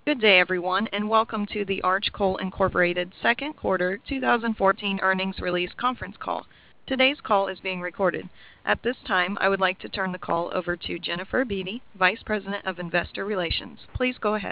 Good day, everyone, and welcome to the Arch Coal Incorporated second quarter 2014 earnings release conference call. Today's call is being recorded. At this time, I would like to turn the call over to Jennifer Beatty, Vice President of Investor Relations. Please go ahead.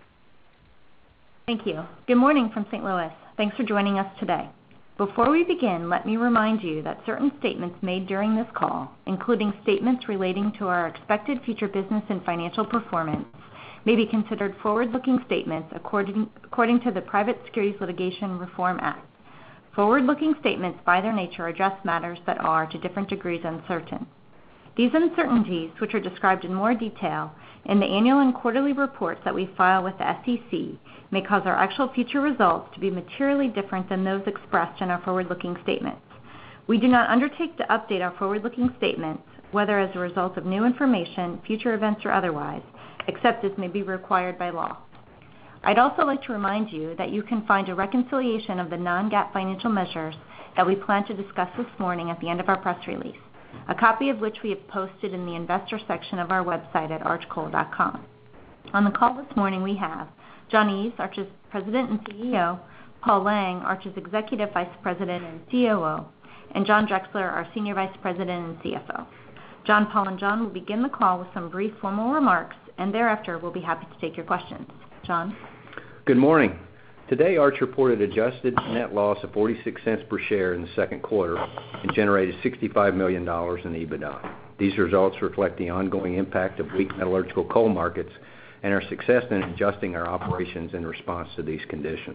Thank you. Good morning from St. Louis. Thanks for joining us today. Before we begin, let me remind you that certain statements made during this call, including statements relating to our expected future business and financial performance, may be considered forward-looking statements according to the Private Securities Litigation Reform Act. Forward-looking statements, by their nature, address matters that are, to different degrees, uncertain. These uncertainties, which are described in more detail in the annual and quarterly reports that we file with the SEC, may cause our actual future results to be materially different than those expressed in our forward-looking statements. We do not undertake to update our forward-looking statements, whether as a result of new information, future events, or otherwise, except as may be required by law. I'd also like to remind you that you can find a reconciliation of the non-GAAP financial measures that we plan to discuss this morning at the end of our press release, a copy of which we have posted in the investor section of our website at archcoal.com. On the call this morning we have John Eves, Arch's President and CEO, Paul Lang, Arch's Executive Vice President and COO, and John Drexler, our Senior Vice President and CFO. John, Paul, and John will begin the call with some brief formal remarks, and thereafter we'll be happy to take your questions. John? Good morning. Today, Arch reported adjusted net loss of 46 cents per share in the second quarter and generated $65 million in EBITDA. These results reflect the ongoing impact of weak metallurgical coal markets and our success in adjusting our operations in response to these conditions.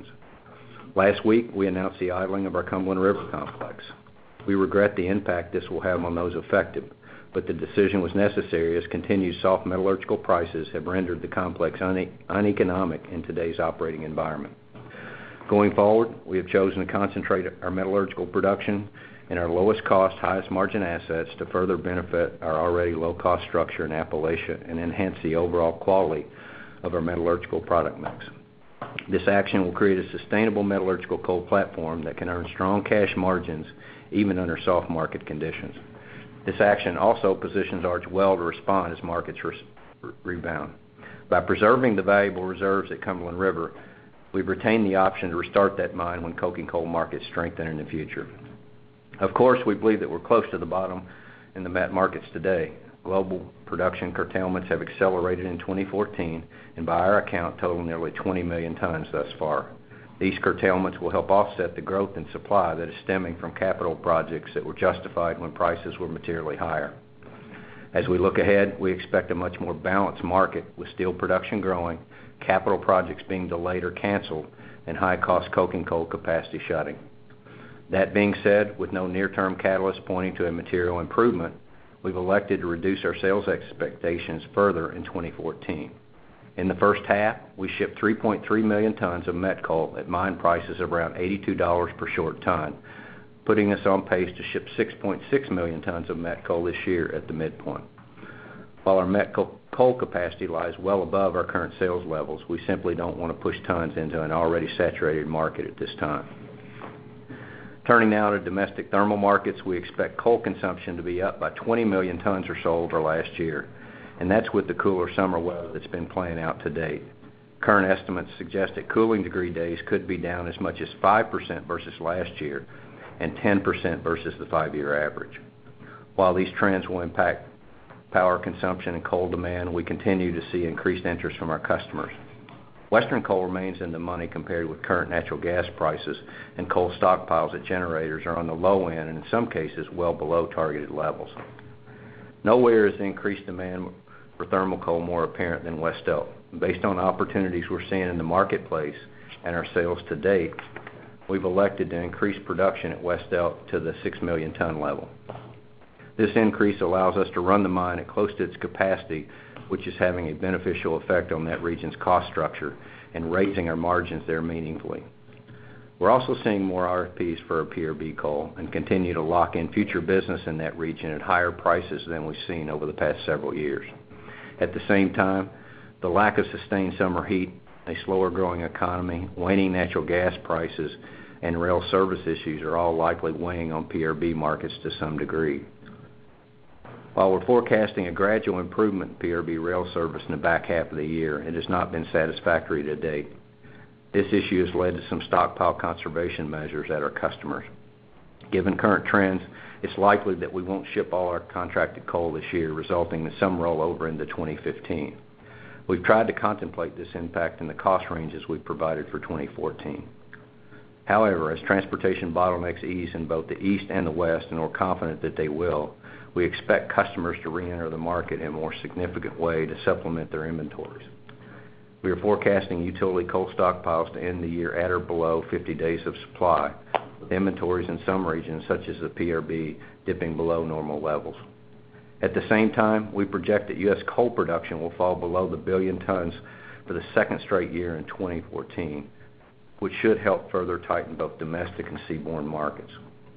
Last week, we announced the idling of our Cumberland River complex. We regret the impact this will have on those affected, but the decision was necessary as continued soft metallurgical prices have rendered the complex uneconomic in today's operating environment. Going forward, we have chosen to concentrate our metallurgical production in our lowest cost, highest margin assets to further benefit our already low cost structure in Appalachia and enhance the overall quality of our metallurgical product mix. This action will create a sustainable metallurgical coal platform that can earn strong cash margins even under soft market conditions. This action also positions Arch well to respond as markets rebound. By preserving the valuable reserves at Cumberland River, we've retained the option to restart that mine when coking coal markets strengthen in the future. Of course, we believe that we're close to the bottom in the met markets today. Global production curtailments have accelerated in 2014, and by our account, total nearly 20 million tons thus far. These curtailments will help offset the growth in supply that is stemming from capital projects that were justified when prices were materially higher. As we look ahead, we expect a much more balanced market with steel production growing, capital projects being delayed or canceled, and high-cost coking coal capacity shutting. That being said, with no near-term catalyst pointing to a material improvement, we've elected to reduce our sales expectations further in 2014. In the first half, we shipped 3.3 million tons of met coal at mine prices of around $82 per short ton, putting us on pace to ship 6.6 million tons of met coal this year at the midpoint. While our met coal capacity lies well above our current sales levels, we simply don't want to push tons into an already saturated market at this time. Turning now to domestic thermal markets, we expect coal consumption to be up by 20 million tons or so over last year, and that's with the cooler summer weather that's been playing out to date. Current estimates suggest that cooling degree days could be down as much as 5% versus last year and 10% versus the 5-year average. While these trends will impact power consumption and coal demand, we continue to see increased interest from our customers. Western coal remains in the money compared with current natural gas prices, and coal stockpiles at generators are on the low end and in some cases well below targeted levels. Nowhere is the increased demand for thermal coal more apparent than West Elk. Based on opportunities we're seeing in the marketplace and our sales to date, we've elected to increase production at West Elk to the 6 million ton level. This increase allows us to run the mine at close to its capacity, which is having a beneficial effect on that region's cost structure and raising our margins there meaningfully. We're also seeing more RFPs for our PRB coal and continue to lock in future business in that region at higher prices than we've seen over the past several years. At the same time, the lack of sustained summer heat, a slower growing economy, waning natural gas prices, and rail service issues are all likely weighing on PRB markets to some degree. While we're forecasting a gradual improvement in PRB rail service in the back half of the year, it has not been satisfactory to date. This issue has led to some stockpile conservation measures at our customers. Given current trends, it's likely that we won't ship all our contracted coal this year, resulting in some rollover into 2015. We've tried to contemplate this impact in the cost ranges we provided for 2014. However, as transportation bottlenecks ease in both the East and the West, and we're confident that they will, we expect customers to re-enter the market in a more significant way to supplement their inventories. We are forecasting utility coal stockpiles to end the year at or below 50 days of supply, with inventories in some regions, such as the PRB, dipping below normal levels. At the same time, we project that U.S. coal production will fall below the billion tons for the second straight year in 2014, which should help further tighten both domestic and seaborne markets.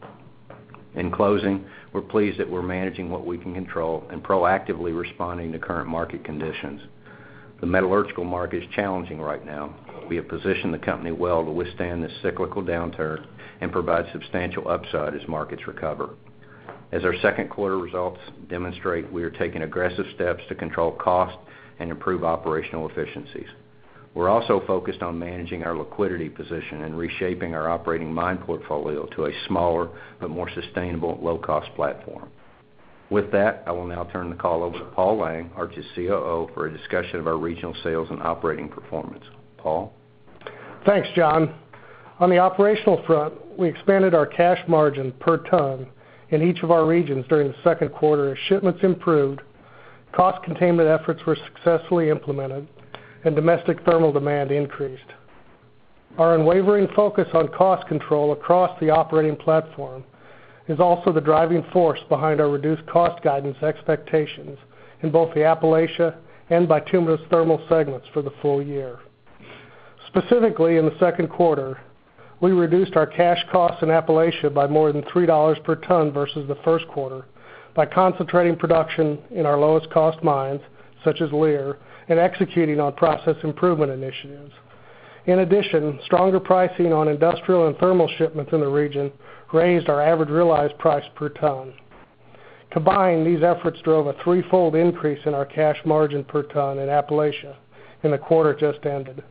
In closing, we're pleased that we're managing what we can control and proactively responding to current market conditions. The metallurgical market is challenging right now. We have positioned the company well to withstand this cyclical downturn and provide substantial upside as markets recover. As our second quarter results demonstrate, we are taking aggressive steps to control cost and improve operational efficiencies. We're also focused on managing our liquidity position and reshaping our operating mine portfolio to a smaller but more sustainable low-cost platform. With that, I will now turn the call over to Paul Lang, Arch's COO, for a discussion of our regional sales and operating performance. Paul? Thanks, John. On the operational front, we expanded our cash margin per ton in each of our regions during the second quarter as shipments improved, cost containment efforts were successfully implemented, and domestic thermal demand increased. Our unwavering focus on cost control across the operating platform is also the driving force behind our reduced cost guidance expectations in both the Appalachia and bituminous thermal segments for the full year. Specifically, in the second quarter, we reduced our cash costs in Appalachia by more than $3 per ton versus the first quarter by concentrating production in our lowest cost mines, such as Leer, and executing on process improvement initiatives. In addition, stronger pricing on industrial and thermal shipments in the region raised our average realized price per ton. Combined, these efforts drove a threefold increase in our cash margin per ton in Appalachia in the quarter just ended.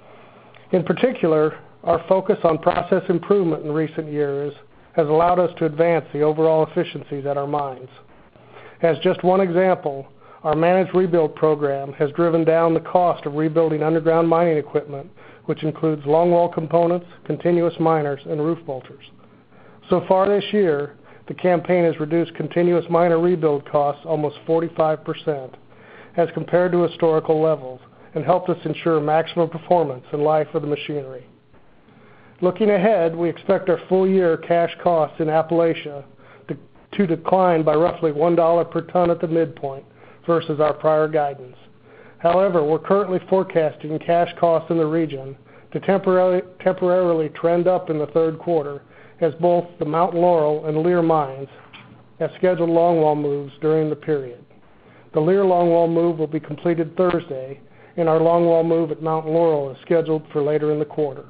In particular, our focus on process improvement in recent years has allowed us to advance the overall efficiencies at our mines. As just one example, our managed rebuild program has driven down the cost of rebuilding underground mining equipment, which includes longwall components, continuous miners, and roof bolters. So far this year, the campaign has reduced continuous miner rebuild costs almost 45% as compared to historical levels and helped us ensure maximum performance and life of the machinery. Looking ahead, we expect our full-year cash costs in Appalachia to decline by roughly $1 per ton at the midpoint versus our prior guidance. However, we're currently forecasting cash costs in the region to temporarily trend up in the third quarter as both the Mountain Laurel and Leer mines have scheduled longwall moves during the period. The Leer longwall move will be completed Thursday, and our longwall move at Mountain Laurel is scheduled for later in the quarter.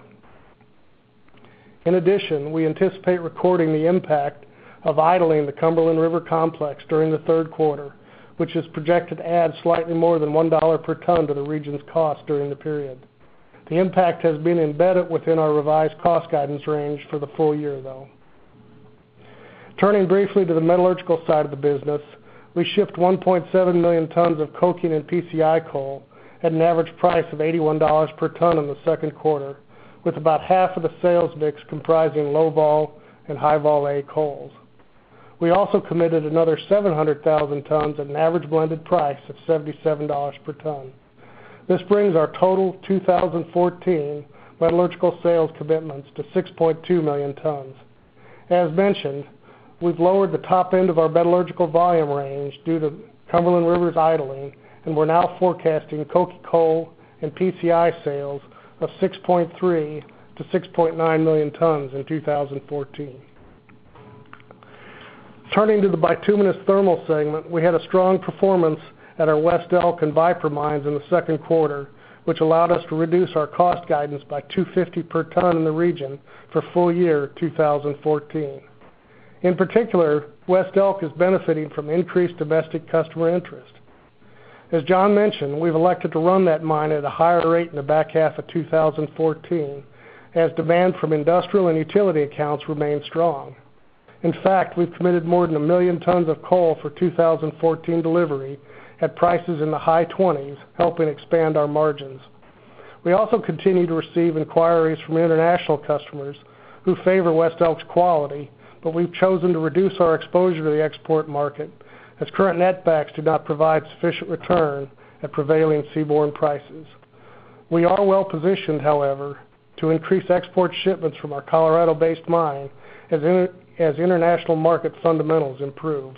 In addition, we anticipate recording the impact of idling the Cumberland River Complex during the third quarter, which is projected to add slightly more than $1 per ton to the region's cost during the period. The impact has been embedded within our revised cost guidance range for the full year, though. Turning briefly to the metallurgical side of the business, we shipped 1.7 million tons of coking and PCI coal at an average price of $81 per ton in the second quarter, with about half of the sales mix comprising low-vol and high-vol A coals. We also committed another 700,000 tons at an average blended price of $77 per ton. This brings our total 2014 metallurgical sales commitments to 6.2 million tons. As mentioned, we've lowered the top end of our metallurgical volume range due to Cumberland River's idling, and we're now forecasting coking coal and PCI sales of 6.3 to 6.9 million tons in 2014. Turning to the bituminous thermal segment, we had a strong performance at our West Elk and Viper mines in the second quarter, which allowed us to reduce our cost guidance by $250 per ton in the region for full year 2014. In particular, West Elk is benefiting from increased domestic customer interest. As John mentioned, we've elected to run that mine at a higher rate in the back half of 2014 as demand from industrial and utility accounts remains strong. In fact, we've committed more than 1 million tons of coal for 2014 delivery at prices in the high 20s, helping expand our margins. We also continue to receive inquiries from international customers who favor West Elk's quality, but we've chosen to reduce our exposure to the export market as current netbacks do not provide sufficient return at prevailing seaborne prices. We are well positioned, however, to increase export shipments from our Colorado-based mine as international market fundamentals improve.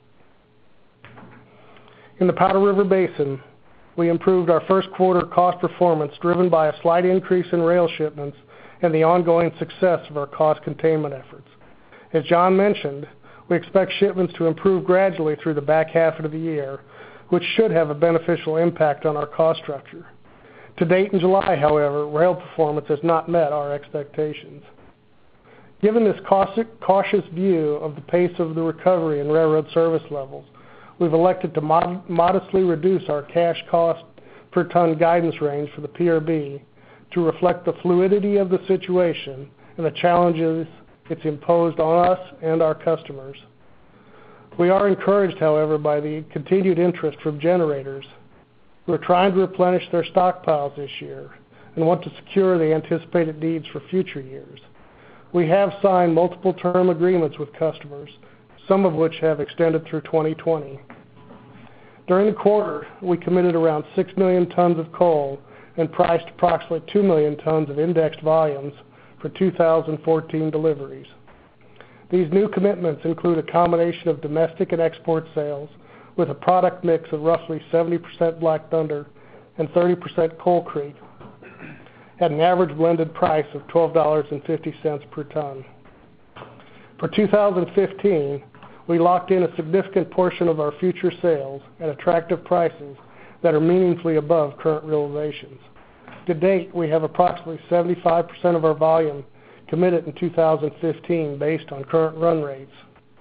In the Powder River Basin, we improved our first quarter cost performance driven by a slight increase in rail shipments and the ongoing success of our cost containment efforts. As John mentioned, we expect shipments to improve gradually through the back half of the year, which should have a beneficial impact on our cost structure. To date in July, however, rail performance has not met our expectations. Given this cautious view of the pace of the recovery in railroad service levels, we've elected to modestly reduce our cash cost per ton guidance range for the PRB to reflect the fluidity of the situation and the challenges it's imposed on us and our customers. We are encouraged, however, by the continued interest from generators who are trying to replenish their stockpiles this year and want to secure the anticipated needs for future years. We have signed multiple term agreements with customers, some of which have extended through 2020. During the quarter, we committed around 6 million tons of coal and priced approximately 2 million tons of indexed volumes for 2014 deliveries. These new commitments include a combination of domestic and export sales with a product mix of roughly 70% Black Thunder and 30% Coal Creek at an average blended price of $12.50 per ton. For 2015, we locked in a significant portion of our future sales at attractive prices that are meaningfully above current realizations. To date, we have approximately 75% of our volume committed in 2015 based on current run rates.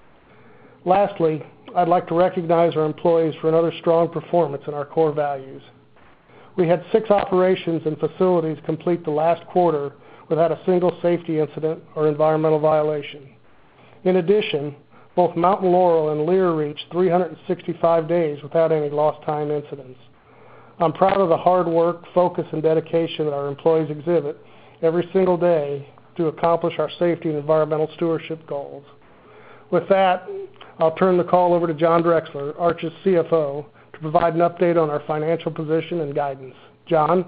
Lastly, I'd like to recognize our employees for another strong performance in our core values. We had 6 operations and facilities complete the last quarter without a single safety incident or environmental violation. In addition, both Mountain Laurel and Lear reached 365 days without any lost time incidents. I'm proud of the hard work, focus, and dedication that our employees exhibit every single day to accomplish our safety and environmental stewardship goals. With that, I'll turn the call over to John Drexler, Arch's CFO, to provide an update on our financial position and guidance. John?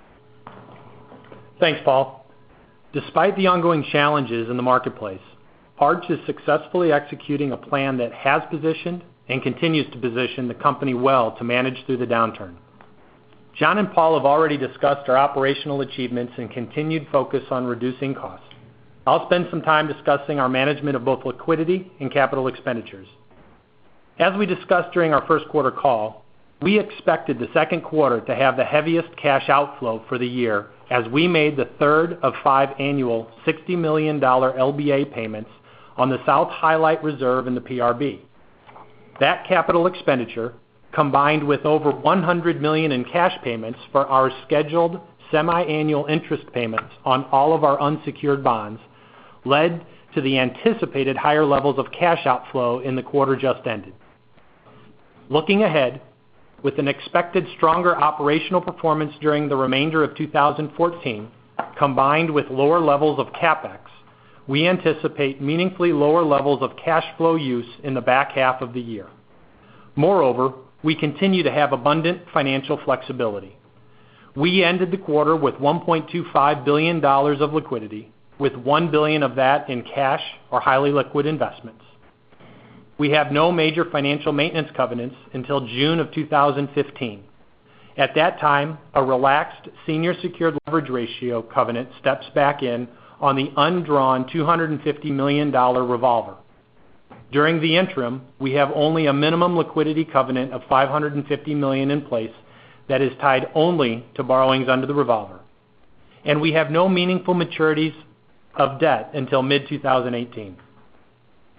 Thanks, Paul. Despite the ongoing challenges in the marketplace, Arch is successfully executing a plan that has positioned and continues to position the company well to manage through the downturn. John and Paul have already discussed our operational achievements and continued focus on reducing costs. I'll spend some time discussing our management of both liquidity and capital expenditures. As we discussed during our first quarter call, we expected the second quarter to have the heaviest cash outflow for the year as we made the third of 5 annual $60 million LBA payments on the South Highlight Reserve in the PRB. That capital expenditure, combined with over $100 million in cash payments for our scheduled semi-annual interest payments on all of our unsecured bonds, led to the anticipated higher levels of cash outflow in the quarter just ended. Looking ahead, with an expected stronger operational performance during the remainder of 2014, combined with lower levels of CapEx, we anticipate meaningfully lower levels of cash flow use in the back half of the year. Moreover, we continue to have abundant financial flexibility. We ended the quarter with $1.25 billion of liquidity, with $1 billion of that in cash or highly liquid investments. We have no major financial maintenance covenants until June of 2015. At that time, a relaxed senior secured leverage ratio covenant steps back in on the undrawn $250 million revolver. During the interim, we have only a minimum liquidity covenant of $550 million in place that is tied only to borrowings under the revolver. And we have no meaningful maturities of debt until mid-2018.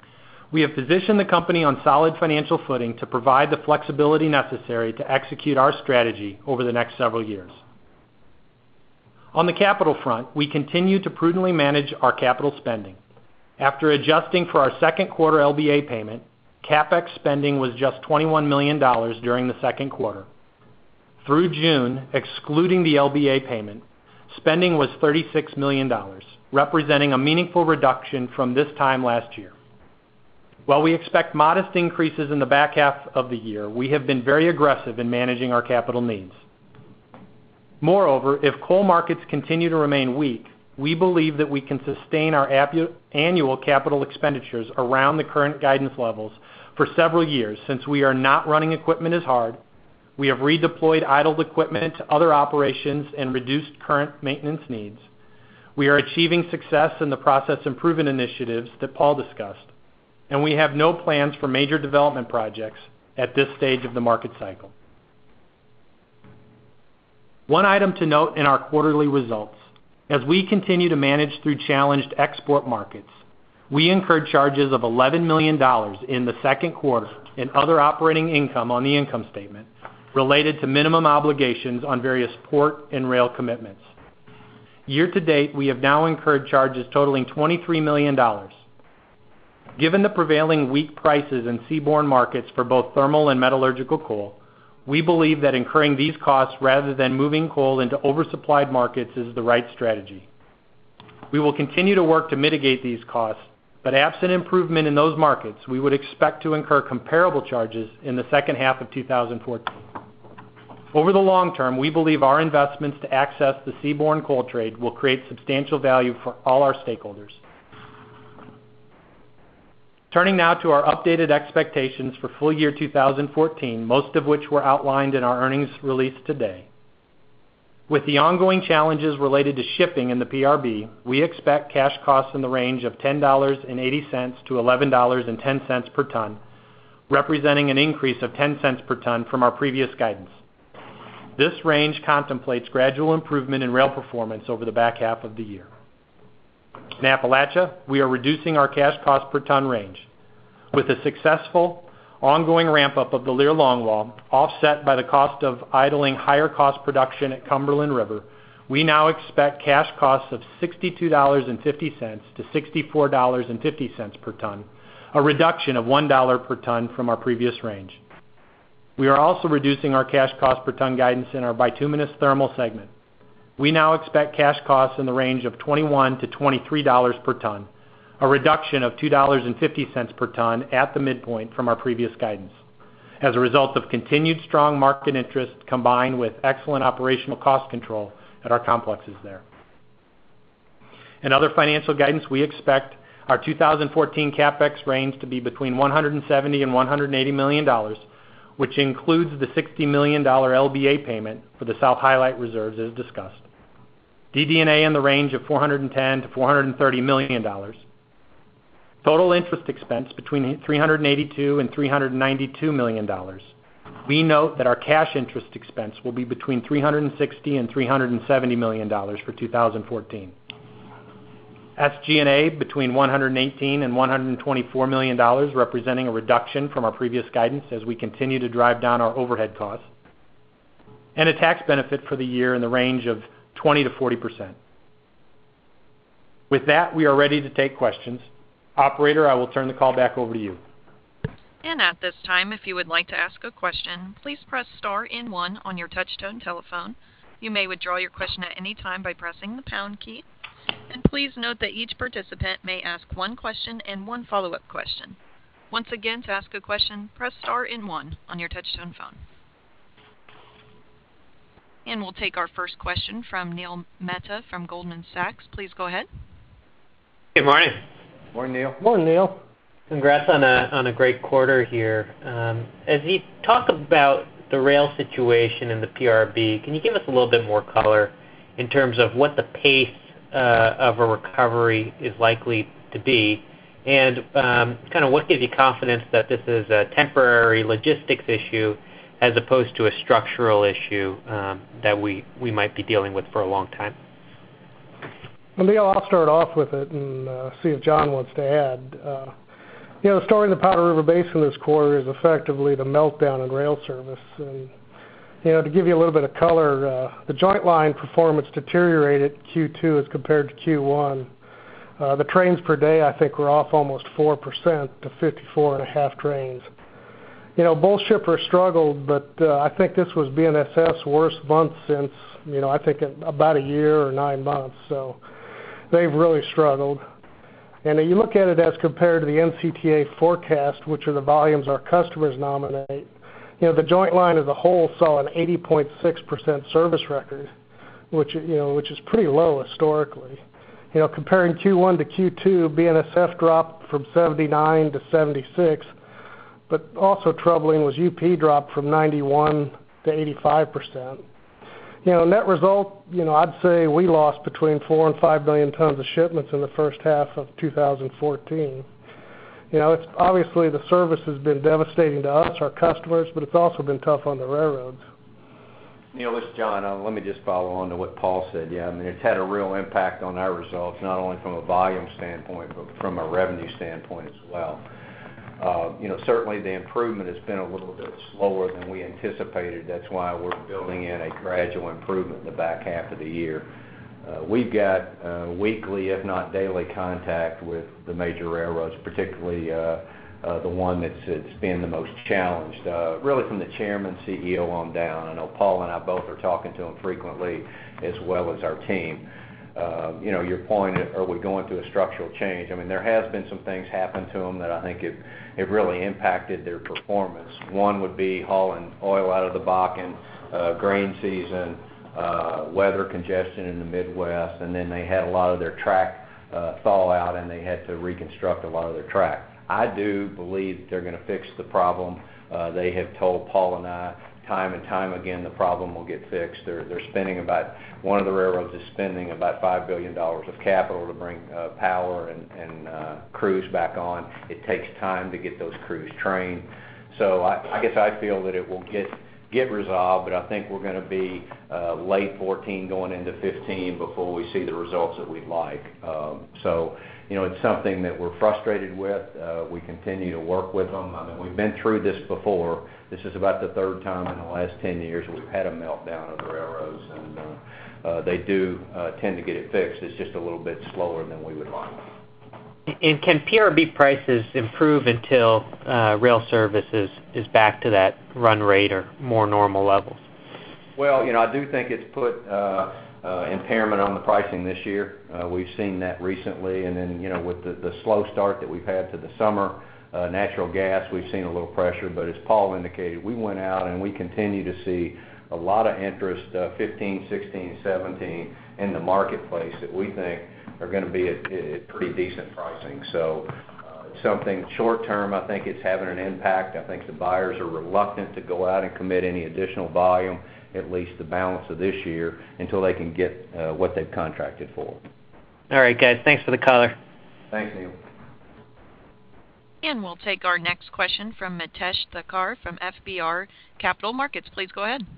We have positioned the company on solid financial footing to provide the flexibility necessary to execute our strategy over the next several years. On the capital front, we continue to prudently manage our capital spending. After adjusting for our second quarter LBA payment, CapEx spending was just $21 million during the second quarter. Through June, excluding the LBA payment, spending was $36 million, representing a meaningful reduction from this time last year. While we expect modest increases in the back half of the year, we have been very aggressive in managing our capital needs. Moreover, if coal markets continue to remain weak, we believe that we can sustain our annual capital expenditures around the current guidance levels for several years, since we are not running equipment as hard, we have redeployed idled equipment to other operations and reduced current maintenance needs. We are achieving success in the process improvement initiatives that Paul discussed, and we have no plans for major development projects at this stage of the market cycle. One item to note in our quarterly results: as we continue to manage through challenged export markets, we incurred charges of $11 million in the second quarter in other operating income on the income statement related to minimum obligations on various port and rail commitments. Year to date, we have now incurred charges totaling $23 million. Given the prevailing weak prices in seaborne markets for both thermal and metallurgical coal, we believe that incurring these costs rather than moving coal into oversupplied markets is the right strategy. We will continue to work to mitigate these costs, but absent improvement in those markets, we would expect to incur comparable charges in the second half of 2014. Over the long term, we believe our investments to access the seaborne coal trade will create substantial value for all our stakeholders. Turning now to our updated expectations for full year 2014, most of which were outlined in our earnings release today. With the ongoing challenges related to shipping in the PRB, we expect cash costs in the range of $10.80 to $11.10 per ton, representing an increase of 10 cents per ton from our previous guidance. This range contemplates gradual improvement in rail performance over the back half of the year. In Appalachia, we are reducing our cash cost per ton range. With a successful ongoing ramp-up of the Leer longwall, offset by the cost of idling higher cost production at Cumberland River, we now expect cash costs of $62.50 to $64.50 per ton, a reduction of $1 per ton from our previous range. We are also reducing our cash cost per ton guidance in our bituminous thermal segment. We now expect cash costs in the range of $21 to $23 per ton, a reduction of $2.50 per ton at the midpoint from our previous guidance, as a result of continued strong market interest combined with excellent operational cost control at our complexes there. In other financial guidance, we expect our 2014 CapEx range to be between $170 and $180 million, which includes the $60 million LBA payment for the South Highlight reserves as discussed. DD&A in the range of $410 to $430 million. Total interest expense between $382 and $392 million. We note that our cash interest expense will be between $360 and $370 million for 2014. SG&A between $118 and $124 million, representing a reduction from our previous guidance as we continue to drive down our overhead costs, and a tax benefit for the year in the range of 20 to 40%. With that, we are ready to take questions. Operator, I will turn the call back over to you. And at this time, if you would like to ask a question, please press star and 1 on your touch-tone telephone. You may withdraw your question at any time by pressing the pound key. And please note that each participant may ask one question and one follow-up question. Once again, to ask a question, press star and 1 on your touch-tone phone. And we'll take our first question from Neil Mehta from Goldman Sachs. Please go ahead. Good morning. Morning, Neil. Morning, Neil. Congrats on a great quarter here. As you talk about the rail situation in the PRB, can you give us a little bit more color in terms of what the pace of a recovery is likely to be, and kind of what gives you confidence that this is a temporary logistics issue as opposed to a structural issue that we might be dealing with for a long time? Well, Neil, I'll start off with it and see if John wants to add. The story in the Powder River Basin this quarter is effectively the meltdown in rail service. And, to give you a little bit of color, the joint line performance deteriorated Q2 as compared to Q1. The trains per day, I think, were off almost 4% to 54.5 trains. Both shippers struggled, but I think this was BNSF's worst month since, I think about a year or 9 months. So they've really struggled. And you look at it as compared to the NCTA forecast, which are the volumes our customers nominate, the joint line as a whole saw an 80.6% service record, which is pretty low historically. Comparing Q1 to Q2, BNSF dropped from 79 to 76, but also troubling was UP dropped from 91 to 85%. Net result, I'd say we lost between 4 and 5 million tons of shipments in the first half of 2014. It's obviously the service has been devastating to us, our customers, but it's also been tough on the railroads. Neil, this is John. Let me just follow on to what Paul said. Yeah, it's had a real impact on our results, not only from a volume standpoint, but from a revenue standpoint as well. Certainly the improvement has been a little bit slower than we anticipated. That's why we're building in a gradual improvement in the back half of the year. We've got weekly, if not daily, contact with the major railroads, particularly the one that's been the most challenged, really from the chairman, CEO on down. I know Paul and I both are talking to them frequently, as well as our team. Your point, are we going through a structural change? There has been some things happen to them that I think have really impacted their performance. One would be hauling oil out of the Bakken, grain season, weather congestion in the Midwest, and then they had a lot of their track thaw out, and they had to reconstruct a lot of their track. I do believe they're going to fix the problem. They have told Paul and I time and time again the problem will get fixed. They're spending one of the railroads is spending about $5 billion of capital to bring power and crews back on. It takes time to get those crews trained. So I guess I feel that it will get resolved, but I think we're going to be late 14 going into 15 before we see the results that we'd like. It's something that we're frustrated with. We continue to work with them. We've been through this before. This is about the third time in the last 10 years we've had a meltdown of the railroads, and they do tend to get it fixed. It's just a little bit slower than we would like. And can PRB prices improve until rail services is back to that run rate or more normal levels? Well, I do think it's put impairment on the pricing this year. We've seen that recently, and then with the slow start that we've had to the summer, natural gas, we've seen a little pressure. But as Paul indicated, we went out and we continue to see a lot of interest, 15, 16, 17, in the marketplace that we think are going to be at pretty decent pricing. So something short term, I think it's having an impact. I think the buyers are reluctant to go out and commit any additional volume, at least the balance of this year, until they can get what they've contracted for. All right, guys. Thanks for the color. Thanks, Neil. And we'll take our next question from Mitesh Thakkar from FBR Capital Markets. Please go ahead.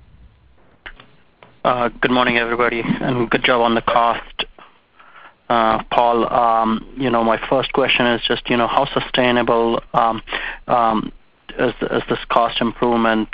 Good morning, everybody, and good job on the cost. Paul, my first question is just, how sustainable is this cost improvement?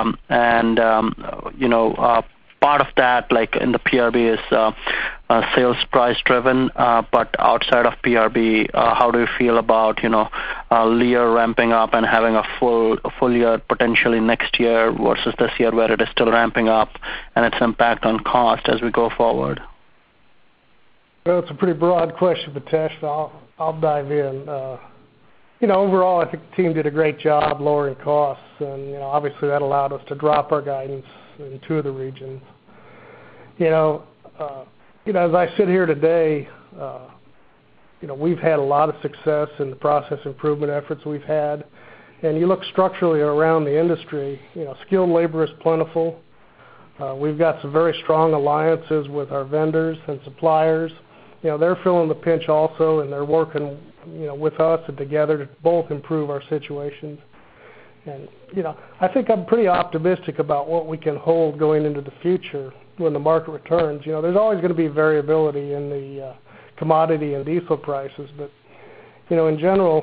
Part of that, like in the PRB, is sales price driven, but outside of PRB, how do you feel about, Lear ramping up and having a full year potentially next year versus this year where it is still ramping up, and its impact on cost as we go forward? Well, it's a pretty broad question, Mitesh, so I'll dive in. Overall, I think the team did a great job lowering costs, and obviously that allowed us to drop our guidance in 2 of the regions. As I sit here today, we've had a lot of success in the process improvement efforts we've had, and you look structurally around the industry, skilled labor is plentiful. We've got some very strong alliances with our vendors and suppliers. They're feeling the pinch also, and they're working, with us and together to both improve our situations. And, I think I'm pretty optimistic about what we can hold going into the future when the market returns. There's always going to be variability in the commodity and diesel prices, but, in general,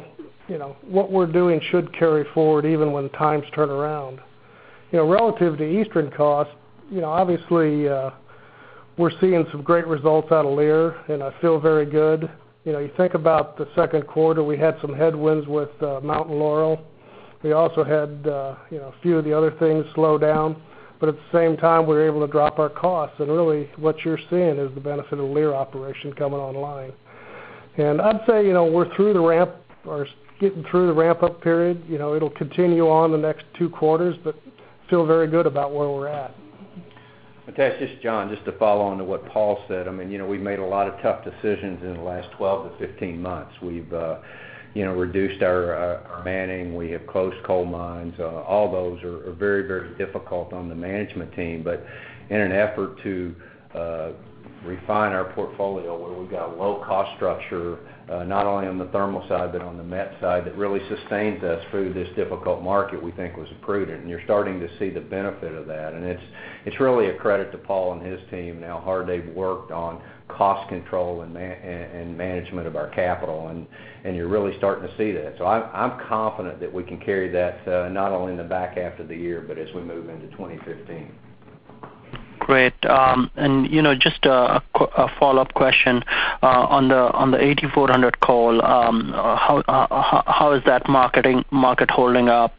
what we're doing should carry forward even when times turn around. Relative to Eastern costs, obviously we're seeing some great results out of Lear, and I feel very good. You think about the second quarter, we had some headwinds with Mountain Laurel. We also had a few of the other things slow down, but at the same time we were able to drop our costs, and really what you're seeing is the benefit of the Lear operation coming online. And I'd say we're through the ramp, or getting through the ramp-up period. It'll continue on the next 2 quarters, but feel very good about where we're at. Mitesh, just John, just to follow on to what Paul said. We've made a lot of tough decisions in the last 12 to 15 months. We've, reduced our manning. We have closed coal mines. All those are very, very difficult on the management team. But in an effort to refine our portfolio where we've got a low cost structure, not only on the thermal side but on the met side, that really sustains us through this difficult market, we think was prudent. And you're starting to see the benefit of that. And it's really a credit to Paul and his team and how hard they've worked on cost control and management of our capital, and you're really starting to see that. So I'm confident that we can carry that not only in the back half of the year, but as we move into 2015. Great. And just a follow-up question on the 8400 coal. How is that market holding up?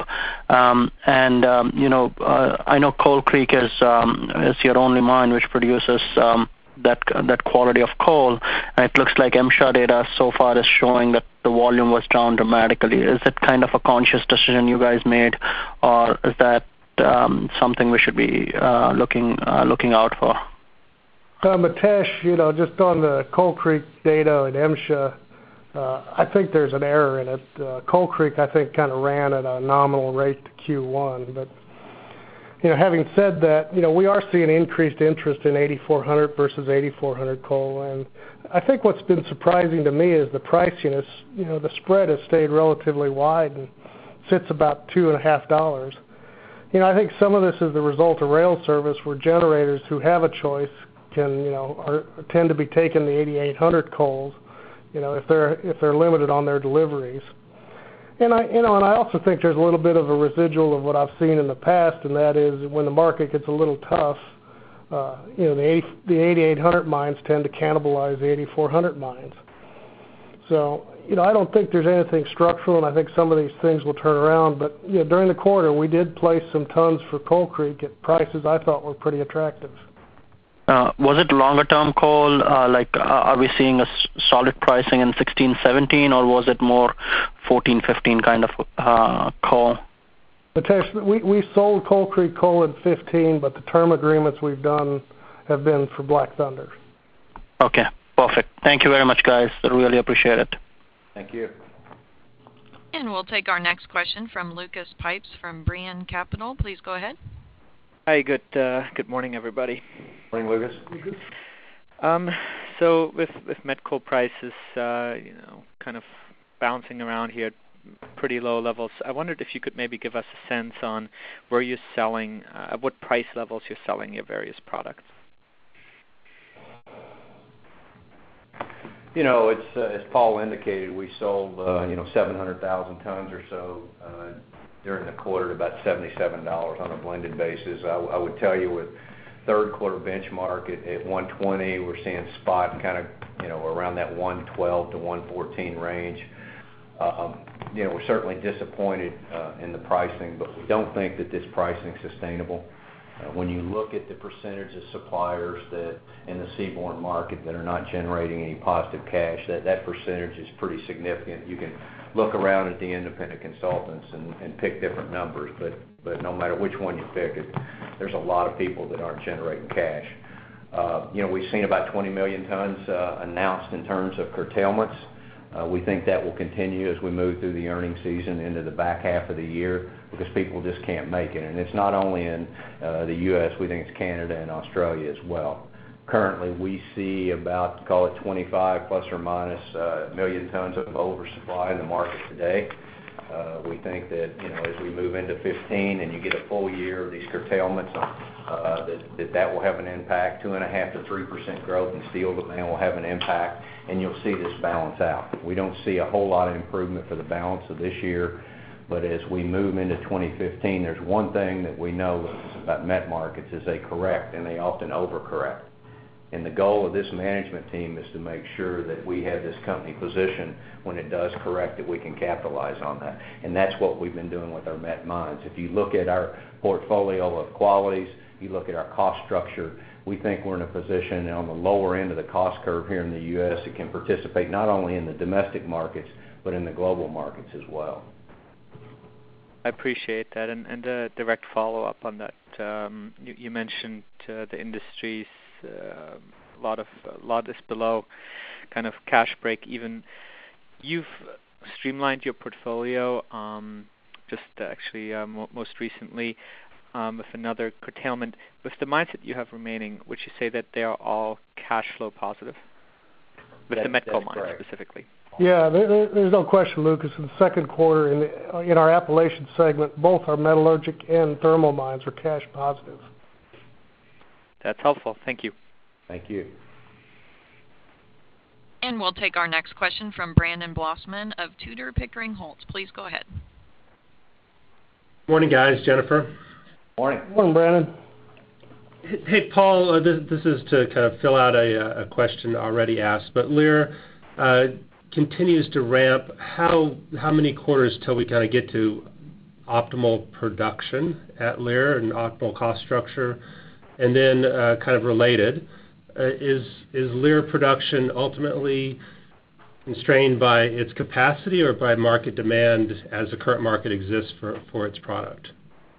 I know Coal Creek is your only mine which produces that quality of coal. And it looks like MSHA data so far is showing that the volume was down dramatically. Is it kind of a conscious decision you guys made, or is that something we should be looking out for? Mitesh, just on the Coal Creek data and MSHA, I think there's an error in it. Coal Creek, I think, kind of ran at a nominal rate to Q1. But, having said that, we are seeing increased interest in 8400 versus 8400 coal. And I think what's been surprising to me is the pricing is, the spread has stayed relatively wide and sits about $2.50. I think some of this is the result of rail service, where generators who have a choice can, tend to be taking the 8800 coals, if they're limited on their deliveries. And I also think there's a little bit of a residual of what I've seen in the past, and that is when the market gets a little tough, the 8800 mines tend to cannibalize the 8400 mines. So, I don't think there's anything structural, and I think some of these things will turn around. But during the quarter, we did place some tons for Coal Creek at prices I thought were pretty attractive. Was it longer-term coal? Are we seeing a solid pricing in 16, 17, or was it more 14, 15 kind of coal? Mitesh, we sold Coal Creek coal in 15, but the term agreements we've done have been for Black Thunder. Okay, perfect. Thank you very much, guys. I really appreciate it. Thank you. And we'll take our next question from Lucas Pipes from Brian Capital. Please go ahead. Hi, good morning, everybody. Morning, Lucas. So with met coal prices, kind of bouncing around here at pretty low levels, I wondered if you could maybe give us a sense on where you're selling, at what price levels you're selling your various products. It's as Paul indicated, we sold 700,000 tons or so during the quarter at about $77 on a blended basis. I would tell you with third quarter benchmark at 120, we're seeing spot kind of around that 112 to 114 range. We're certainly disappointed in the pricing, but we don't think that this pricing is sustainable. When you look at the percentage of suppliers that in the seaborne market that are not generating any positive cash, that percentage is pretty significant. You can look around at the independent consultants and pick different numbers, but no matter which one you pick, there's a lot of people that aren't generating cash. We've seen about 20 million tons announced in terms of curtailments. We think that will continue as we move through the earnings season into the back half of the year because people just can't make it. And it's not only in the U.S., we think it's Canada and Australia as well. Currently, we see about, call it 25 plus or minus million tons of oversupply in the market today. We think that, as we move into 2015 and you get a full year of these curtailments, that will have an impact. 2.5% to 3% growth in steel demand will have an impact, and you'll see this balance out. We don't see a whole lot of improvement for the balance of this year, but as we move into 2015, there's one thing that we know about met markets is they correct, and they often overcorrect. And the goal of this management team is to make sure that we have this company positioned when it does correct, that we can capitalize on that. And that's what we've been doing with our met mines. If you look at our portfolio of qualities, you look at our cost structure, we think we're in a position on the lower end of the cost curve here in the U.S. that can participate not only in the domestic markets, but in the global markets as well. I appreciate that. And a direct follow-up on that. You mentioned the industry's a lot is below kind of cash break even. You've streamlined your portfolio just actually most recently with another curtailment. With the mines that you have remaining, would you say that they are all cash flow positive? With the met coal mines specifically. Yeah, there's no question, Lucas. In the second quarter, in our Appalachian segment, both our metallurgic and thermal mines are cash positive. That's helpful. Thank you. Thank you. And we'll take our next question from Brandon Blossman of Tudor, Pickering, Holt. Please go ahead. Morning, guys. Jennifer. Morning. Morning, Brandon. Hey, Paul, this is to kind of fill out a question already asked, but Lear continues to ramp. How many quarters till we kind of get to optimal production at Lear and optimal cost structure? And then kind of related, is Lear production ultimately constrained by its capacity or by market demand as the current market exists for its product?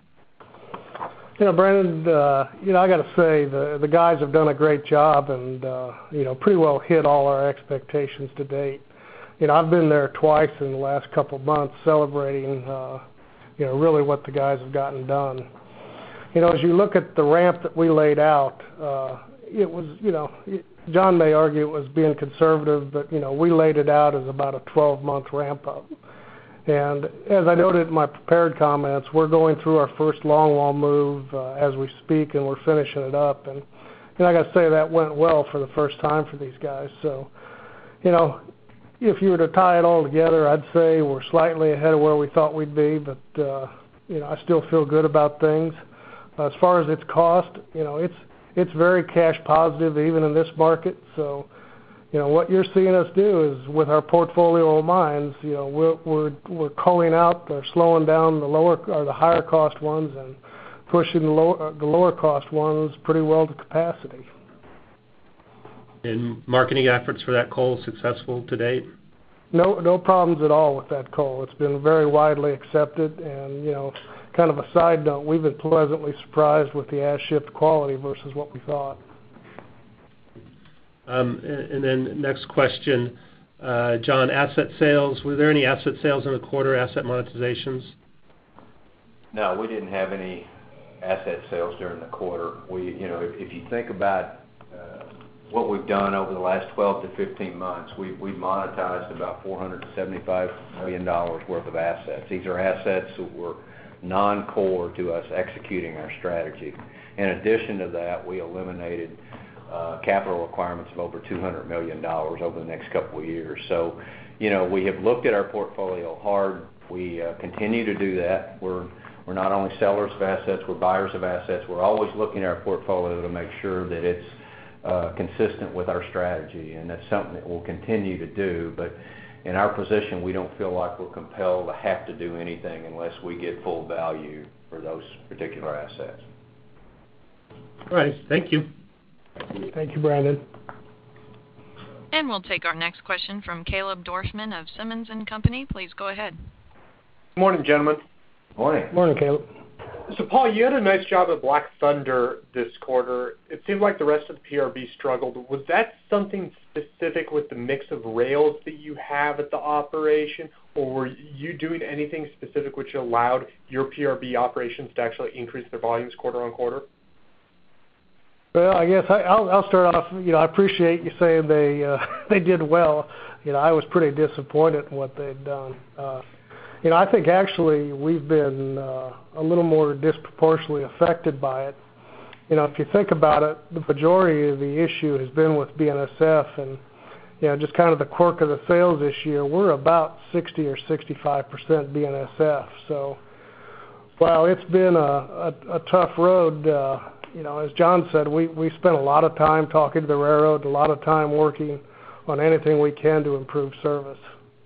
Brandon, I got to say the guys have done a great job and pretty well hit all our expectations to date. I've been there twice in the last couple of months celebrating really what the guys have gotten done. As you look at the ramp that we laid out, it was, John may argue it was being conservative, but, we laid it out as about a 12-month ramp up. And as I noted in my prepared comments, we're going through our first longwall move as we speak, and we're finishing it up. And I got to say that went well for the first time for these guys. So, if you were to tie it all together, I'd say we're slightly ahead of where we thought we'd be, but, I still feel good about things. As far as its cost, it's very cash positive even in this market. So, what you're seeing us do is with our portfolio of mines, we're culling out or slowing down the higher cost ones and pushing the lower cost ones pretty well to capacity. And marketing efforts for that coal successful to date? No problems at all with that coal. It's been very widely accepted, and kind of a side note, we've been pleasantly surprised with the as-shipped quality versus what we thought. And then next question, John, asset sales. Were there any asset sales in the quarter, asset monetizations? No, we didn't have any asset sales during the quarter. If you think about what we've done over the last 12 to 15 months, we've monetized about $475 million worth of assets. These are assets that were non-core to us executing our strategy. In addition to that, we eliminated capital requirements of over $200 million over the next couple of years. So, we have looked at our portfolio hard. We continue to do that. We're not only sellers of assets, we're buyers of assets. We're always looking at our portfolio to make sure that it's consistent with our strategy, and that's something that we'll continue to do. But in our position, we don't feel like we're compelled to have to do anything unless we get full value for those particular assets. All right. Thank you. Thank you, Brandon. And we'll take our next question from Caleb Dorfman of Simmons & Company. Please go ahead. Good morning, gentlemen. Morning. Morning, Caleb. So, Paul, you had a nice job at Black Thunder this quarter. It seemed like the rest of the PRB struggled. Was that something specific with the mix of rails that you have at the operation, or were you doing anything specific which allowed your PRB operations to actually increase their volumes quarter on quarter? Well, I guess I'll start off. I appreciate you saying they did well. I was pretty disappointed in what they'd done. I think actually we've been a little more disproportionately affected by it. If you think about it, the majority of the issue has been with BNSF, and just kind of the quirk of the sales this year, we're about 60 or 65% BNSF. So while it's been a tough road, as John said, we spent a lot of time talking to the railroad, a lot of time working on anything we can to improve service.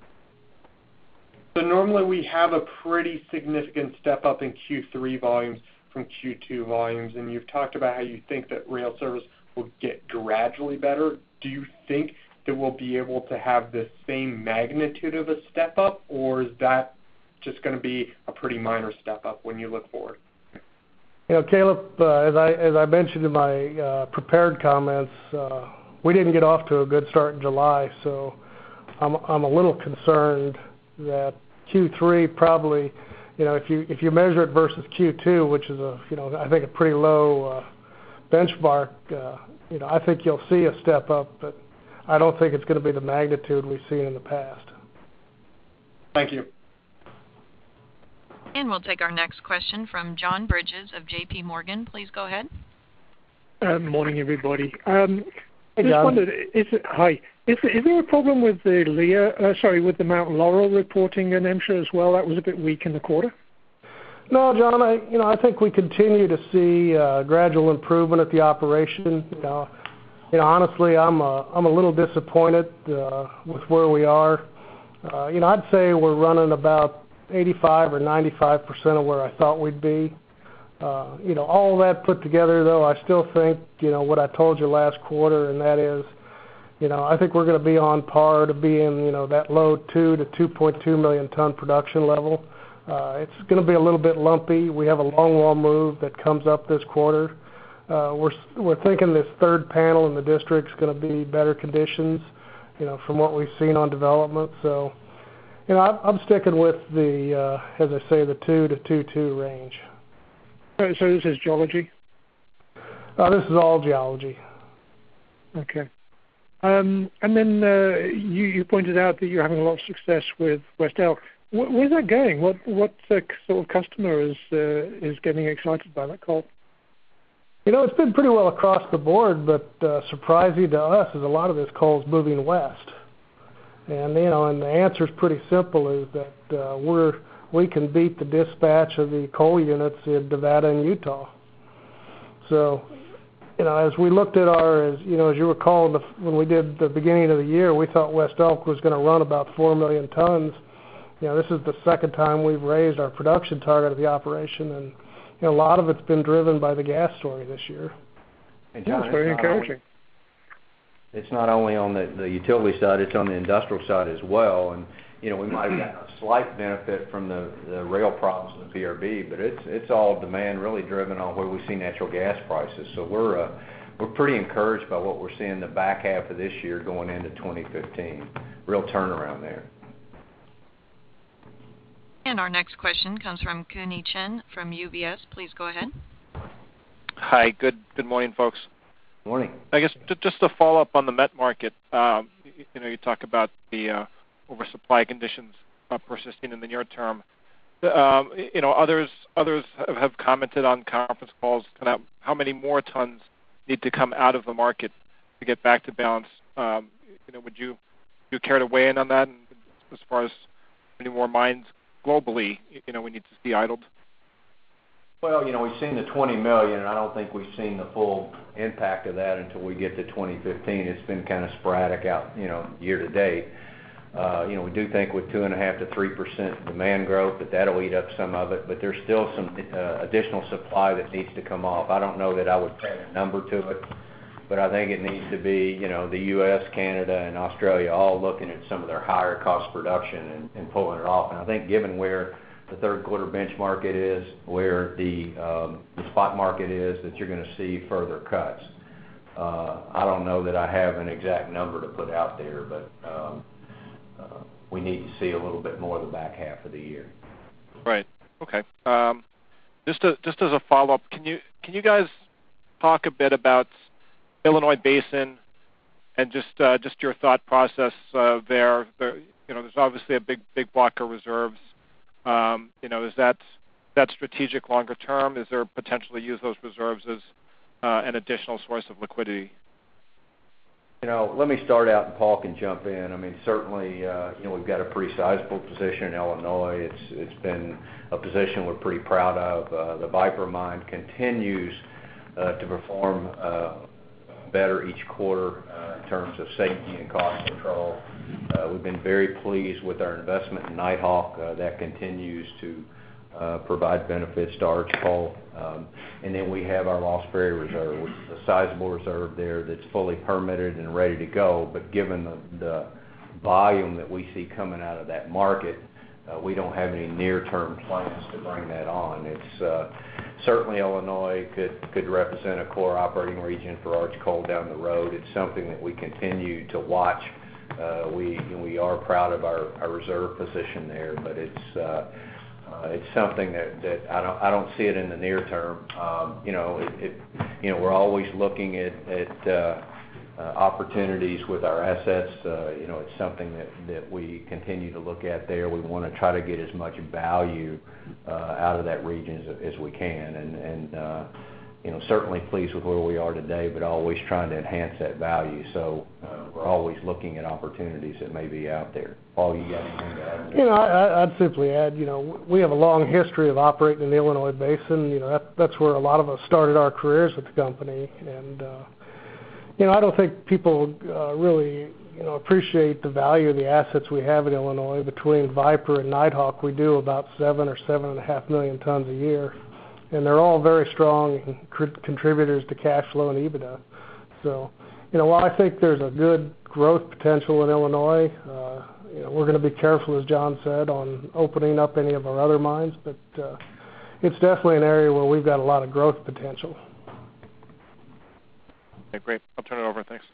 So normally we have a pretty significant step up in Q3 volumes from Q2 volumes, and you've talked about how you think that rail service will get gradually better. Do you think that we'll be able to have the same magnitude of a step up, or is that just going to be a pretty minor step up when you look forward? Caleb, as I mentioned in my prepared comments, we didn't get off to a good start in July, so I'm a little concerned that Q3 probably, if you measure it versus Q2, which is I think a pretty low benchmark, I think you'll see a step up, but I don't think it's going to be the magnitude we've seen in the past. Thank you. And we'll take our next question from John Bridges of J.P. Morgan. Please go ahead. Morning, everybody. Hey, John. Just wondered, is there a problem with the Mount Laurel reporting in MSHA as well? That was a bit weak in the quarter. No, John. I think we continue to see gradual improvement at the operation. Honestly, I'm a little disappointed with where we are. I'd say we're running about 85 or 95% of where I thought we'd be. All that put together, though, I still think, what I told you last quarter, and that is, I think we're going to be on par to be in, that low 2 to 2.2 million ton production level. It's going to be a little bit lumpy. We have a longwall move that comes up this quarter. We're thinking this third panel in the district's going to be better conditions, from what we've seen on development. So, I'm sticking with the, as I say, the 2 to 2.2 range. So this is geology? This is all geology. Okay. And then you pointed out that you're having a lot of success with West Elk. Where's that going? What sort of customer is getting excited by that coal? It's been pretty well across the board, but surprising to us is a lot of this coal is moving west. And and the answer is pretty simple: is that we can beat the dispatch of the coal units in Nevada and Utah. So, as we looked at as you recall, when we did the beginning of the year, we thought West Elk was going to run about 4 million tons. This is the second time we've raised our production target of the operation, and a lot of it's been driven by the gas story this year. And John, that's very encouraging. It's not only on the utility side, it's on the industrial side as well. And, we might have gotten a slight benefit from the rail problems in the PRB, but it's all demand really driven on where we see natural gas prices. So we're pretty encouraged by what we're seeing the back half of this year going into 2015. Real turnaround there. And our next question comes from Kuni Chen from UBS. Please go ahead. Hi, good morning, folks. Morning. I guess just to follow up on the met market, you talk about the oversupply conditions persisting in the near term. Others have commented on conference calls kind of how many more tons need to come out of the market to get back to balance. Would you care to weigh in on that as far as how many more mines globally we need to see idled? Well, we've seen the 20 million, and I don't think we've seen the full impact of that until we get to 2015. It's been kind of sporadic out, year to date. We do think with 2.5% to 3% demand growth that'll eat up some of it, but there's still some additional supply that needs to come off. I don't know that I would peg a number to it, but I think it needs to be, the U.S., Canada, and Australia all looking at some of their higher cost production and pulling it off. And I think given where the third quarter benchmark is, where the spot market is, that you're going to see further cuts. I don't know that I have an exact number to put out there, but we need to see a little bit more of the back half of the year. Right. Okay. Just as a follow-up, can you guys talk a bit about Illinois Basin and just your thought process there? There's obviously a big block of reserves Is that strategic longer term? Is there potential to use those reserves as an additional source of liquidity? Let me start out and Paul can jump in. I mean, certainly, we've got a pretty sizable position in Illinois. It's been a position we're pretty proud of. The Viper mine continues to perform better each quarter in terms of safety and cost control. We've been very pleased with our investment in Nighthawk. That continues to provide benefits to Arch Coal. And then we have our Lost Ferry Reserve, which is a sizable reserve there that's fully permitted and ready to go. But given the volume that we see coming out of that market, we don't have any near-term plans to bring that on. It's certainly Illinois could represent a core operating region for Arch Coal down the road. It's something that we continue to watch. We are proud of our reserve position there, but it's something that I don't see it in the near term. We're always looking at opportunities with our assets. It's something that we continue to look at there. We want to try to get as much value out of that region as we can, and certainly pleased with where we are today, but always trying to enhance that value. So we're always looking at opportunities that may be out there. Paul, you got anything to add? I'd simply add, we have a long history of operating in the Illinois Basin. That's where a lot of us started our careers with the company, and I don't think people really appreciate the value of the assets we have in Illinois. Between Viper and Nighthawk, we do about 7 or 7.5 million tons a year, and they're all very strong contributors to cash flow and EBITDA. So, while I think there's a good growth potential in Illinois, we're going to be careful, as John said, on opening up any of our other mines, but it's definitely an area where we've got a lot of growth potential. Okay, great. I'll turn it over. Thanks.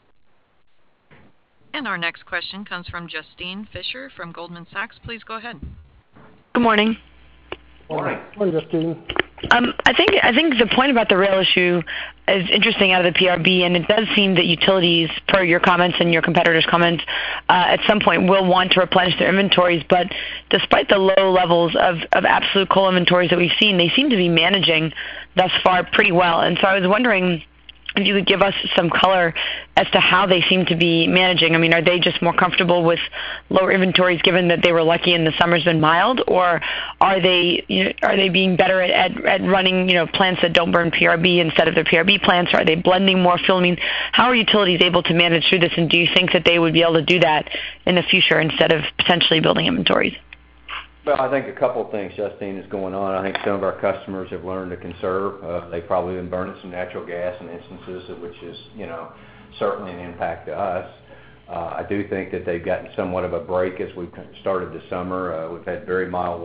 And our next question comes from Justine Fisher from Goldman Sachs. Please go ahead. Good morning. Morning. Morning, Justine. I think the point about the rail issue is interesting out of the PRB, and it does seem that utilities, per your comments and your competitors' comments, at some point will want to replenish their inventories. But despite the low levels of absolute coal inventories that we've seen, they seem to be managing thus far pretty well. And so I was wondering if you could give us some color as to how they seem to be managing. I mean, are they just more comfortable with lower inventories given that they were lucky and the summer's been mild, or are they being better at running plants that don't burn PRB instead of their PRB plants? Or are they blending more fuel? I mean, how are utilities able to manage through this, and do you think that they would be able to do that in the future instead of potentially building inventories? Well, I think a couple of things, Justine, is going on. I think some of our customers have learned to conserve. They've probably been burning some natural gas in instances, which is, certainly an impact to us. I do think that they've gotten somewhat of a break as we've started the summer. We've had very mild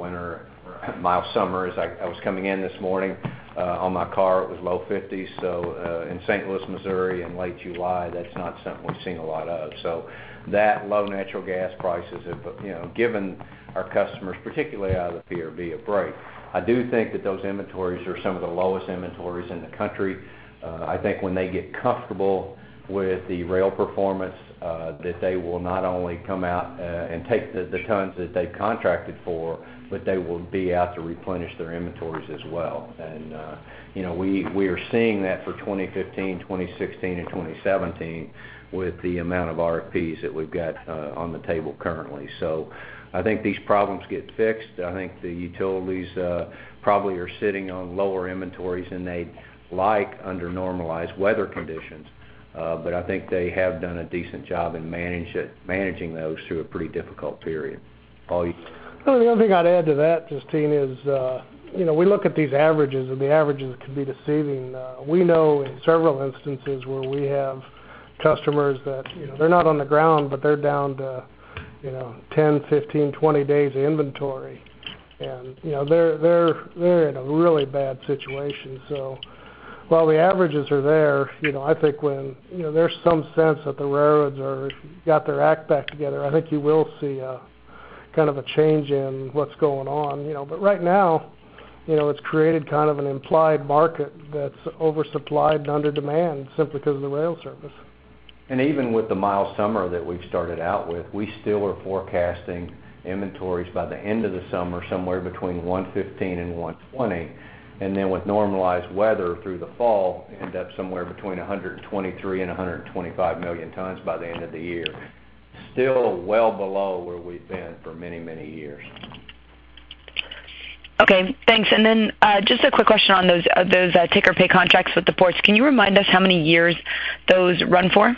summer. As I was coming in this morning, on my car, it was low 50s. So in St. Louis, Missouri, in late July, that's not something we've seen a lot of. So that low natural gas prices have, given our customers, particularly out of the PRB, a break. I do think that those inventories are some of the lowest inventories in the country. I think when they get comfortable with the rail performance, that they will not only come out and take the tons that they've contracted for, but they will be out to replenish their inventories as well. And, we are seeing that for 2015, 2016, and 2017 with the amount of RFPs that we've got on the table currently. So I think these problems get fixed. I think the utilities probably are sitting on lower inventories than they'd like under normalized weather conditions. But I think they have done a decent job in managing those through a pretty difficult period. Paul, Well, the other thing I'd add to that, Justine, is, we look at these averages, and the averages can be deceiving. We know in several instances where we have customers that, they're not on the ground, but they're down to 10, 15, 20 days of inventory, and they're in a really bad situation. So while the averages are there, I think when there's some sense that the railroads are got their act back together, I think you will see a kind of a change in what's going on. But right now, it's created kind of an implied market that's oversupplied and under demand simply because of the rail service. And even with the mild summer that we've started out with, we still are forecasting inventories by the end of the summer somewhere between 115 and 120, and then with normalized weather through the fall, end up somewhere between 123 and 125 million tons by the end of the year. Still well below where we've been for many, many years. Okay, thanks. And then just a quick question on those take-or-pay contracts with the ports. Can you remind us how many years those run for?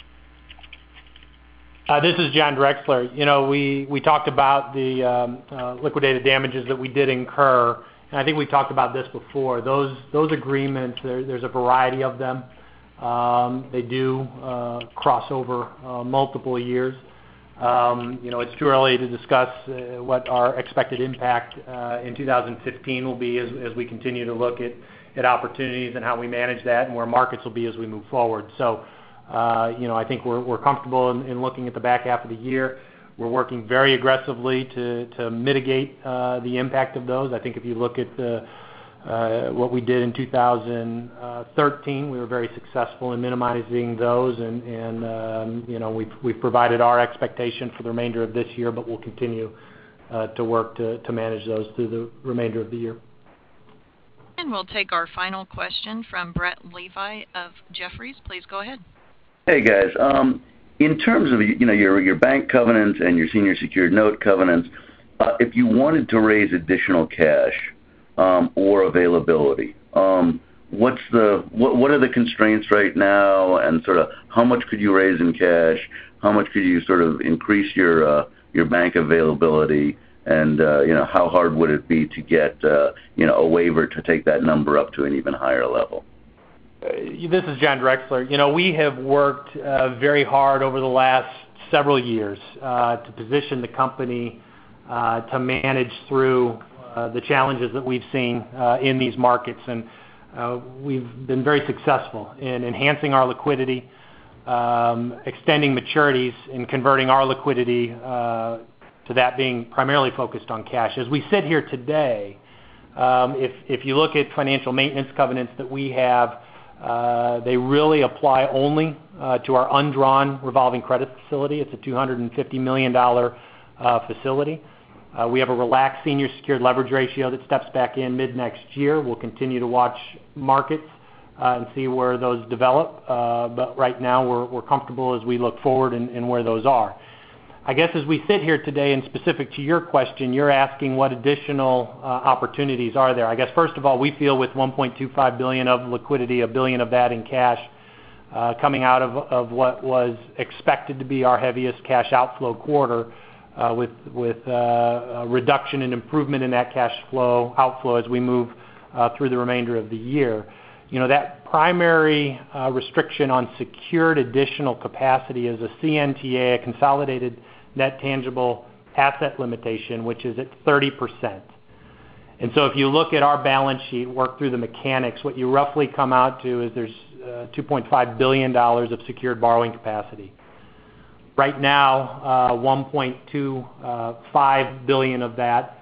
This is John Drexler. You know, we talked about the liquidated damages that we did incur, and I think we talked about this before. Those agreements, there's a variety of them. They do cross over multiple years. You know, it's too early to discuss what our expected impact in 2015 will be as we continue to look at opportunities and how we manage that and where markets will be as we move forward. So, you know, I think we're comfortable in looking at the back half of the year. We're working very aggressively to mitigate the impact of those. I think if you look at what we did in 2013, we were very successful in minimizing those, and you know, we've provided our expectation for the remainder of this year, but we'll continue to work to manage those through the remainder of the year. And we'll take our final question from Brett Levi of Jefferies. Please go ahead. Hey guys, in terms of your bank covenants and your senior secured note covenants, if you wanted to raise additional cash or availability, what are the constraints right now, and sort of how much could you raise in cash? How much could you sort of increase your bank availability? And how hard would it be to get a waiver to take that number up to an even higher level? This is John Drexler. You know, we have worked very hard over the last several years to position the company to manage through the challenges that we've seen in these markets, and we've been very successful in enhancing our liquidity, extending maturities, and converting our liquidity to that being primarily focused on cash. As we sit here today, if you look at financial maintenance covenants that we have, they really apply only to our undrawn revolving credit facility. It's a $250 million facility. We have a relaxed senior secured leverage ratio that steps back in mid-next year. We'll continue to watch markets and see where those develop, but right now we're comfortable as we look forward and where those are. I guess as we sit here today, and specific to your question, you're asking what additional opportunities are there. I guess first of all, we feel with $1.25 billion of liquidity, $1 billion of that in cash, coming out of what was expected to be our heaviest cash outflow quarter, with a reduction and improvement in that cash flow outflow as we move through the remainder of the year. You know, that primary restriction on secured additional capacity is a CNTA, a consolidated net tangible asset limitation, which is at 30%. And so if you look at our balance sheet, work through the mechanics, what you roughly come out to is there's $2.5 billion of secured borrowing capacity. Right now, $2.25 billion of that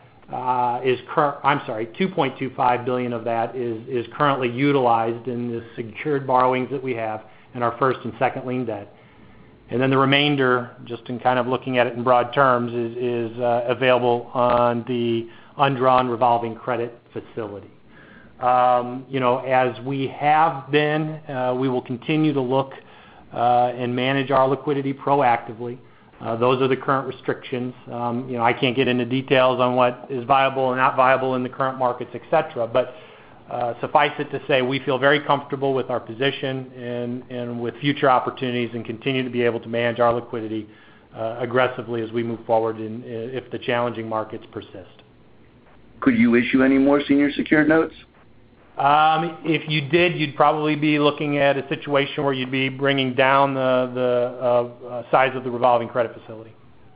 is currently utilized in the secured borrowings that we have in our first and second lien debt. And then the remainder, just in kind of looking at it in broad terms, is available on the undrawn revolving credit facility. You know, as we have been, we will continue to look and manage our liquidity proactively. Those are the current restrictions. You know, I can't get into details on what is viable and not viable in the current markets, et cetera, but suffice it to say, we feel very comfortable with our position and with future opportunities, and continue to be able to manage our liquidity aggressively as we move forward if the challenging markets persist. Could you issue any more senior secured notes? If you did, you'd probably be looking at a situation where you'd be bringing down the size of the revolving credit facility.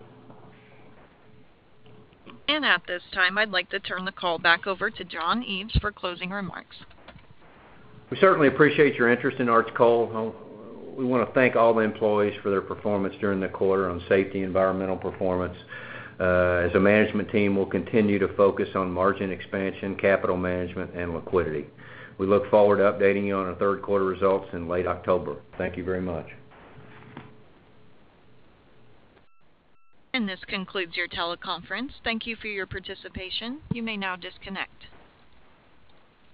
And at this time, I'd like to turn the call back over to John Eaves for closing remarks. We certainly appreciate your interest in Arch Coal. We want to thank all the employees for their performance during the quarter on safety, environmental performance. As a management team, we'll continue to focus on margin expansion, capital management, and liquidity. We look forward to updating you on our third quarter results in late October. Thank you very much. And this concludes your teleconference. Thank you for your participation. You may now disconnect.